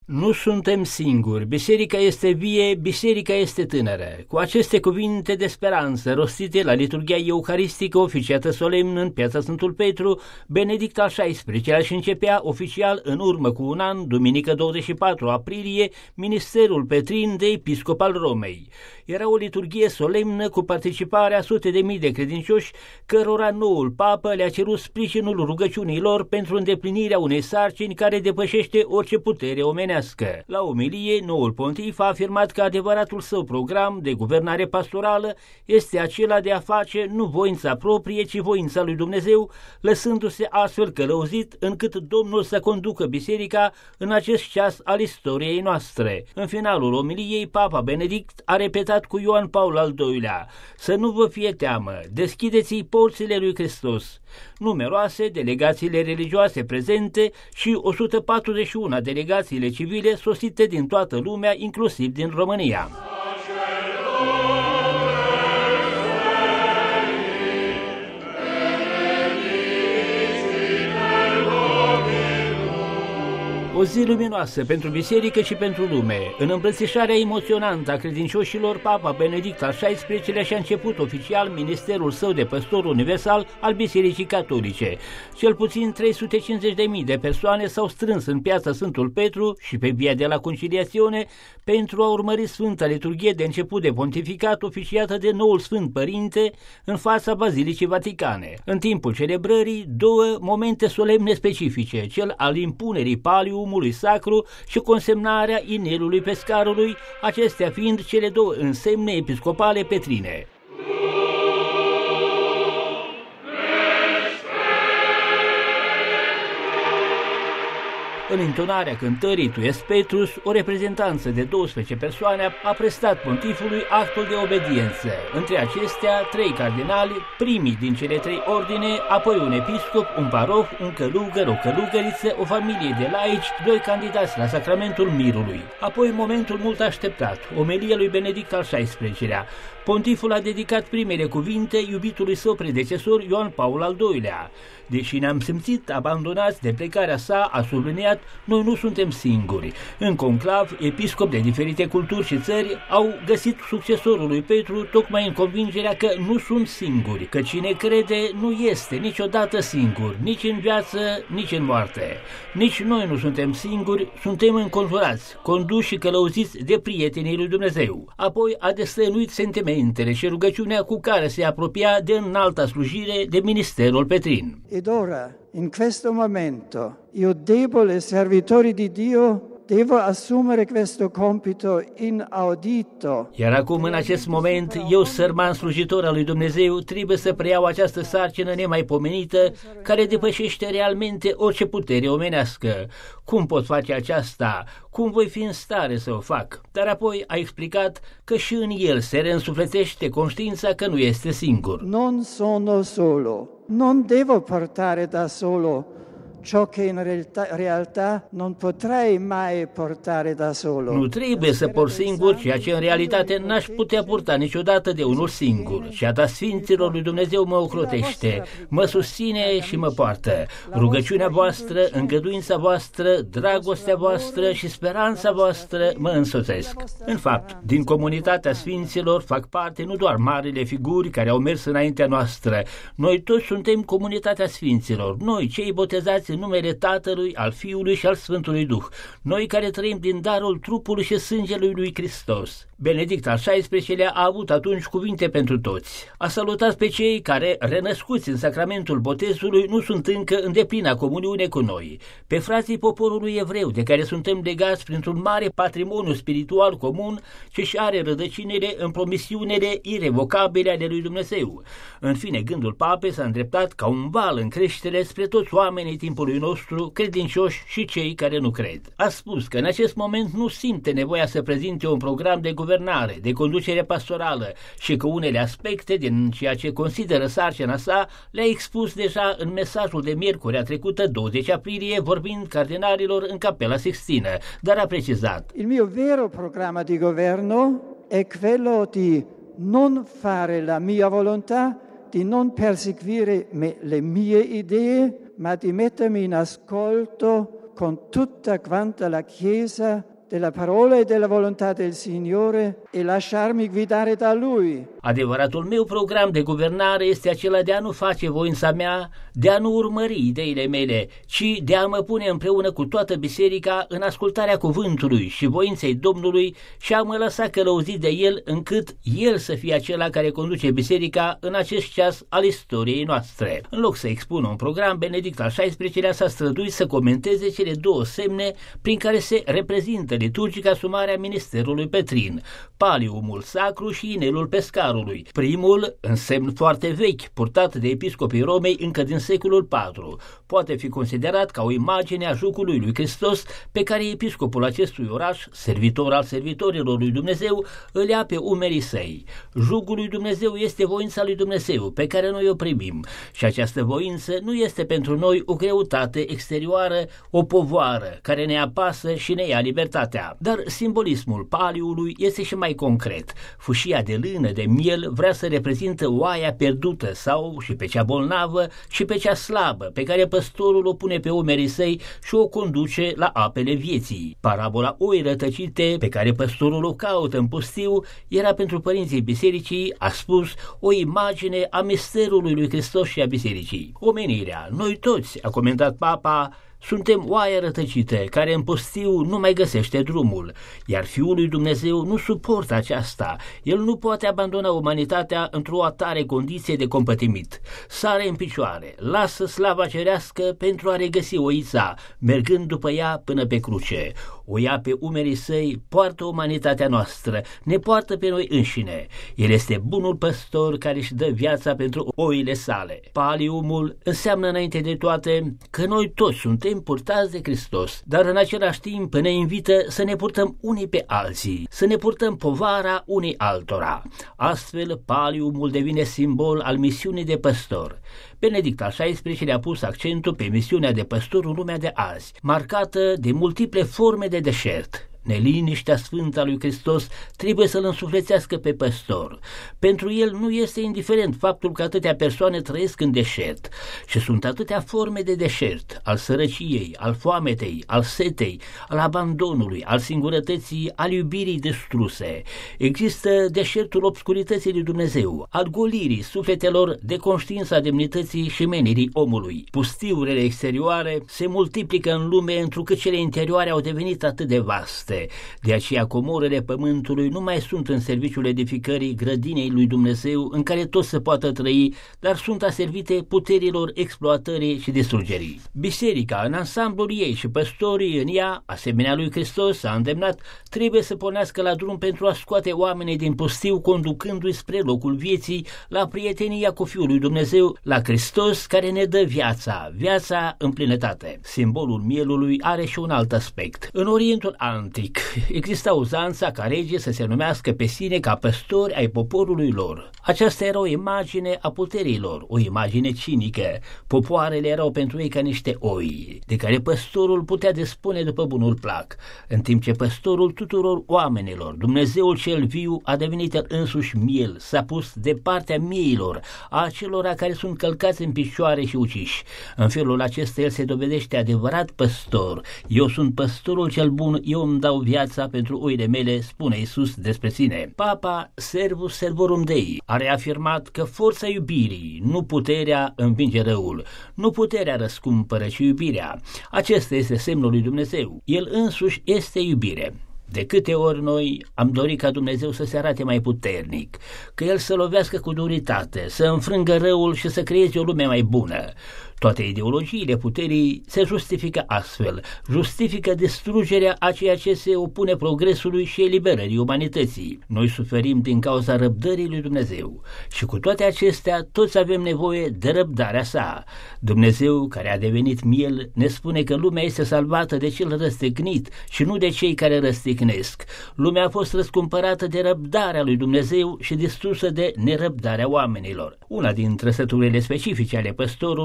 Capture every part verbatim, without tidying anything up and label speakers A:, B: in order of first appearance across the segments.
A: Nu suntem singuri, biserica este vie, biserica este tânără. Cu aceste cuvinte de speranță rostite la liturghia eucaristică oficiată solemn în Piața Sfântul Petru, Benedict al șaisprezecelea și începea oficial în urmă cu un an, duminică douăzeci și patru aprilie, ministerul Petrin de episcop al Romei. Era o liturghie solemnă cu participarea sute de mii de credincioși, cărora noul papă le-a cerut sprijinul rugăciunilor pentru îndeplinirea unei sarcini care depășește orice putere omenească. La omilie, noul pontif a afirmat că adevăratul său program de guvernare pastorală este acela de a face nu voința proprie, ci voința lui Dumnezeu, lăsându-se astfel călăuzit încât Domnul să conducă biserica în acest ceas al istoriei noastre. În finalul omiliei, Papa Benedict a repetat cu Ioan Paul al doilea: să nu vă fie teamă, deschideți-i porțile lui Hristos. Numeroase delegațiile religioase prezente și o sută patruzeci și unu delegațiile civile sosite din toată lumea, inclusiv din România. O zi luminoasă pentru biserică și pentru lume. În îmbrățișarea emoționantă a credincioșilor, Papa Benedict al șaisprezecelea și-a început oficial ministerul său de păstor universal al Bisericii Catolice. Cel puțin trei sute cincizeci de mii de persoane s-au strâns în Piața Sfântul Petru și pe Via de la Conciliazione pentru a urmări Sfânta Liturghie de început de pontificat oficiată de noul Sfânt Părinte în fața Bazilicii Vaticane. În timpul celebrării, două momente solemne specifice, cel al impunerii paliului sacru și consemnarea inelului pescarului, acestea fiind cele două însemne episcopale petrine. În intonarea cântării Tu es Petrus, o reprezentanță de douăsprezece persoane a prestat pontifului actul de obediență. Între acestea, trei cardinali, primii din cele trei ordine, apoi un episcop, un paroh, un călugăr, o călugăriță, o familie de laici, doi candidați la sacramentul mirului. Apoi momentul mult așteptat, omelia lui Benedict al șaisprezecelea. Pontiful a dedicat primele cuvinte iubitului său predecesor Ioan Paul al doilea. Deși ne-am simțit abandonați de plecarea sa, a subliniat, noi nu suntem singuri. În conclav, episcopi de diferite culturi și țări au găsit succesorul lui Petru tocmai în convingerea că nu sunt singuri, că cine crede nu este niciodată singur, nici în viață, nici în moarte. Nici noi nu suntem singuri, suntem înconjurați, conduși și călăuziți de prietenii lui Dumnezeu. Apoi a destăinuit sentimentele și rugăciunea cu care se apropia de înalta slujire de ministerul Petrin.
B: Ed ora, in questo momento, io debole servitore di Dio, devo assumere questo compito inaudito.
A: Iar acum, în acest moment, eu, sărman slujitor al lui Dumnezeu, trebuie să preiau această sarcină nemaipomenită, care depășește realmente orice putere omenească. Cum pot face aceasta? Cum voi fi în stare să o fac? Dar apoi a explicat că și în el se reînsuflețește conștiința că nu este singur.
B: Non sono solo, non devo portare da solo ciò che in realtà, realtà non potrei mai portare da solo.
A: Nu trebuie să por singur ceea ce în realitate n-aș putea purta niciodată de unul singur. Ceata Sfinților lui Dumnezeu mă ocrotește, mă susține și mă poartă. Rugăciunea voastră, îngăduința voastră, dragostea voastră și speranța voastră mă însoțesc. În fapt, din comunitatea Sfinților fac parte nu doar marile figuri care au mers înaintea noastră. Noi toți suntem comunitatea Sfinților, noi cei botezați în numele Tatălui, al Fiului și al Sfântului Duh, noi care trăim din darul trupului și sângelui lui Hristos. Benedict al șaisprezecelea a avut atunci cuvinte pentru toți. A salutat pe cei care, renăscuți în sacramentul botezului, nu sunt încă în deplina comuniune cu noi, pe frații poporului evreu, de care suntem legați printr-un mare patrimoniu spiritual comun ce și are rădăcinile în promisiunile irevocabile ale lui Dumnezeu. În fine, gândul papei s-a îndreptat ca un val în creștere spre toți oamenii timpului nostru, credincioși și cei care nu cred. A spus că în acest moment nu simte nevoia să prezinte un program de guvernare, de conducere pastorală și că unele aspecte din ceea ce consideră sarcina sa le-a expus deja în mesajul de miercurea trecută, douăzeci aprilie, vorbind cardinalilor în Capela Sixtină, dar a precizat:
B: Il mio vero programma di governo è quello di non fare la mia volontà, di non perseguire me, le mie idee, ma di mettermi in ascolto con tutta quanta la Chiesa della parola e della volontà del Signore e lasciarmi guidare da Lui.
A: Adevăratul meu program de guvernare este acela de a nu face voința mea, de a nu urmări ideile mele, ci de a mă pune împreună cu toată biserica în ascultarea cuvântului și voinței Domnului și a mă lăsa călăuzit de El, încât El să fie acela care conduce biserica în acest ceas al istoriei noastre. În loc să expună un program, Benedict al șaisprezecelea s-a străduit să comenteze cele două semne prin care se reprezintă liturgica asumare a ministerului Petrin, paliumul sacru și inelul pescarului. Primul, în semn foarte vechi, purtat de episcopii Romei încă din secolul patru, poate fi considerat ca o imagine a jucului lui Hristos pe care episcopul acestui oraș, servitor al servitorilor lui Dumnezeu, îl ia pe umerii săi. Jugul lui Dumnezeu este voința lui Dumnezeu pe care noi o primim și această voință nu este pentru noi o greutate exterioară, o povoară care ne apasă și ne ia libertatea. Dar simbolismul paliului este și mai concret. Fâșia de lână de miel vrea să reprezintă oaia pierdută sau și pe cea bolnavă și pe cea slabă pe care păstorul o pune pe umerii săi și o conduce la apele vieții. Parabola oii rătăcite pe care păstorul o caută în pustiu era pentru părinții bisericii, a spus, o imagine a misterului lui Hristos și a bisericii. Omenirea, noi toți, a comentat Papa, suntem oaia rătăcită, care în pustiu nu mai găsește drumul, iar Fiul lui Dumnezeu nu suportă aceasta. El nu poate abandona umanitatea într-o atare condiție de compătimit. Sare în picioare, lasă slava cerească pentru a regăsi oița, mergând după ea până pe cruce. O ia pe umerii săi, poartă umanitatea noastră, ne poartă pe noi înșine. El este bunul păstor care își dă viața pentru oile sale. Paliumul înseamnă înainte de toate că noi toți suntem purtați de Hristos, dar în același timp ne invită să ne purtăm unii pe alții, să ne purtăm povara unii altora. Astfel, paliumul devine simbol al misiunii de păstor. Benedict al șaisprezecelea a pus accentul pe misiunea de păstor în lumea de azi, marcată de multiple forme de deșert. Neliniștea sfântă a lui Hristos trebuie să-l însuflețească pe păstor. Pentru el nu este indiferent faptul că atâtea persoane trăiesc în deșert și sunt atâtea forme de deșert, al sărăciei, al foametei, al setei, al abandonului, al singurătății, al iubirii distruse. Există deșertul obscurității lui Dumnezeu, al golirii sufletelor de conștiința demnității și menirii omului. Pustiurile exterioare se multiplică în lume întrucât cele interioare au devenit atât de vaste. De aceea comorele pământului nu mai sunt în serviciul edificării grădinei lui Dumnezeu în care tot se poată trăi, dar sunt aservite puterilor exploatării și distrugerii. Biserica, în ansamblul ei și păstorii în ea, asemenea lui Hristos, a îndemnat, trebuie să pornească la drum pentru a scoate oamenii din pustiu, conducându-i spre locul vieții, la prietenia cu Fiul lui Dumnezeu, la Hristos care ne dă viața, viața în plinătate. Simbolul mielului are și un alt aspect. În Orientul Antic exista uzanța ca regii să se numească pe sine ca păstori ai poporului lor. Aceasta era o imagine a puterii lor, o imagine cinică. Popoarele erau pentru ei ca niște oi, de care păstorul putea dispune după bunul plac, în timp ce păstorul tuturor oamenilor, Dumnezeul cel viu, a devenit el însuși miel, s-a pus de partea mieilor, a acelora care sunt călcați în picioare și uciși. În felul acesta el se dovedește adevărat păstor. Eu sunt păstorul cel bun, eu îmi dau viața pentru oile mele, spune Iisus despre sine. Papa Servus Servorum Dei a reafirmat că forța iubirii, nu puterea, învinge răul, nu puterea răscumpără, ci iubirea. Acesta este semnul lui Dumnezeu. El însuși este iubire. De câte ori noi am dorit ca Dumnezeu să se arate mai puternic, că El să lovească cu duritate, să înfrângă răul și să creeze o lume mai bună. Toate ideologiile puterii se justifică astfel, justifică distrugerea a ceea ce se opune progresului și eliberării umanității. Noi suferim din cauza răbdării lui Dumnezeu și cu toate acestea toți avem nevoie de răbdarea sa. Dumnezeu, care a devenit miel, ne spune că lumea este salvată de cel răstignit și nu de cei care răstignesc. Lumea a fost răscumpărată de răbdarea lui Dumnezeu și distrusă de nerăbdarea oamenilor. Una din trăsăturile specifice ale păstorului trebuie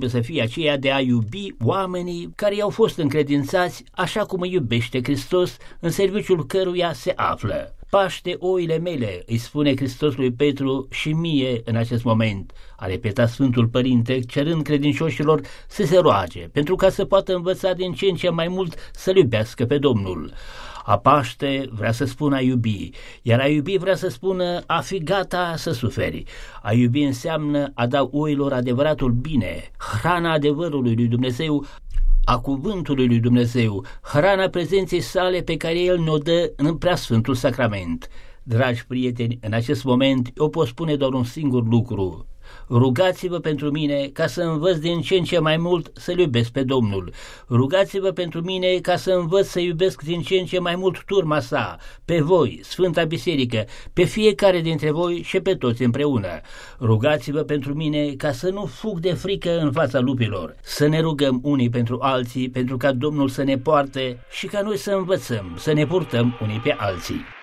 A: trebuie să fie aceea de a iubi oamenii care i-au fost încredințați așa cum îi iubește Hristos, în serviciul căruia se află. Paște oile mele, îi spune Hristos lui Petru și mie în acest moment, a repetat Sfântul Părinte, cerând credincioșilor să se roage, pentru ca să poată învăța din ce în ce mai mult să-L iubească pe Domnul. A paște vrea să spună a iubi, iar a iubi vrea să spună a fi gata să suferi. A iubi înseamnă a da oilor adevăratul bine, hrana adevărului lui Dumnezeu, a cuvântului lui Dumnezeu, hrana prezenței sale pe care El ne-o dă în preasfântul sacrament. Dragi prieteni, în acest moment eu pot spune doar un singur lucru: rugați-vă pentru mine ca să învăț din ce în ce mai mult să-L iubesc pe Domnul. Rugați-vă pentru mine ca să învăț să iubesc din ce în ce mai mult turma sa, pe voi, Sfânta Biserică, pe fiecare dintre voi și pe toți împreună. Rugați-vă pentru mine ca să nu fug de frică în fața lupilor. Să ne rugăm unii pentru alții, pentru ca Domnul să ne poarte și ca noi să învățăm să ne purtăm unii pe alții.